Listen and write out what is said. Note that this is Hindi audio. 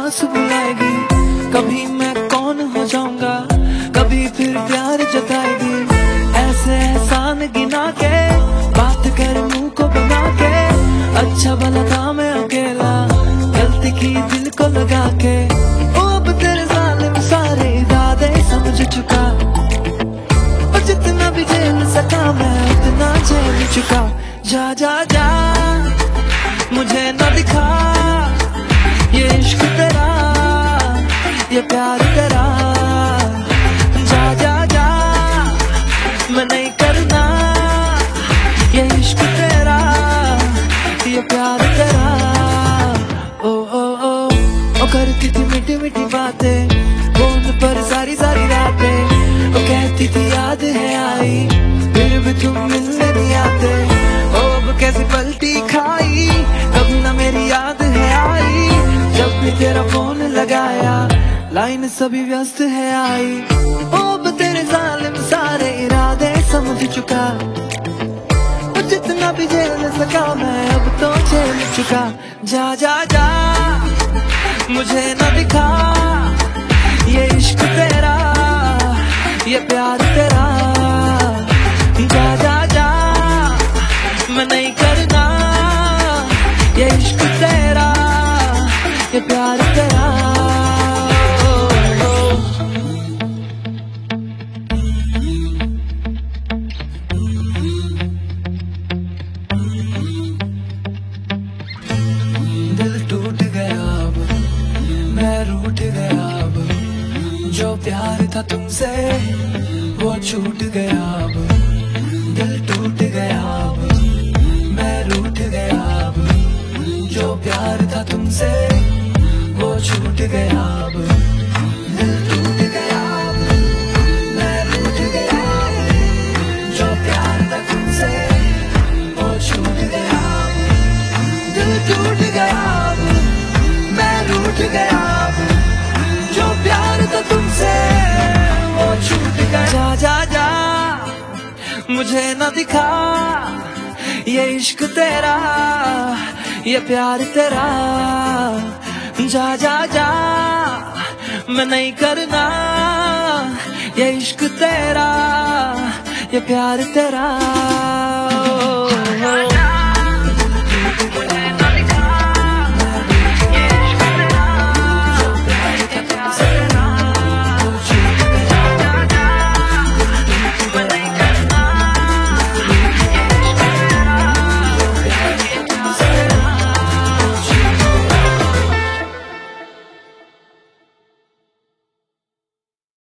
सांस बुलाएगी। कभी मैं कौन हो जाऊंगा, कभी फिर प्यार जताएगी। ऐसे एहसान गिना के बात कर मुंह को बना के, अच्छा भला था मैं अकेला, गलती की दिल को लगा के। ओ अब तेरे जालिम सारे इरादे समझ चुका, और जितना भी झेल सका मैं उतना झेल चुका। जा जा जा मुझे न दिखा ये इश्क तेरा, ये प्यार तेरा। जा जा जा मैं नहीं करना ये इश्क तेरा, ये प्यार तेरा। ओ ओ ओ ओ करती थी मीठी मीठी बातें फोन पर सारी सारी रातें। वो कहती थी याद है आई, फिर भी तुम मिलने नहीं आते। ओ अब कैसी पलटी खाई, कभी ना मेरी याद है आई। जब भी तेरा फोन लगाया लाइन सभी व्यस्त है आई। ओ अब तेरे जालिम सारे इरादे समझ चुका, और जितना भी झेल सका मैं अब तो झेल चुका। जा जा जा मुझे न दिखा ये इश्क तेरा, ये प्यार तेरा। जा जा जा मैं नहीं करना ये इश्क तेरा, ये प्यार तेरा। दिल टूट गया अब, मैं रूठ गया अब, जो प्यार था तुमसे वो छूट गया अब। दिल टूट गया अब, मैं रूठ गया अब, जो प्यार था तुमसे वो छूट गया अब। दिल टूट गया अब, मैं रूठ गया अब, जो प्यार था तुमसे वो छूट गया अब। दिल टूट गया अब, मैं रूठ गया अब, जो प्यार था तुमसे वो छूट गया। जा जा जा मुझे न दिखा ये इश्क तेरा, ये प्यार तेरा। जा जा जा मैं नहीं करना ये इश्क तेरा, ये प्यार तेरा।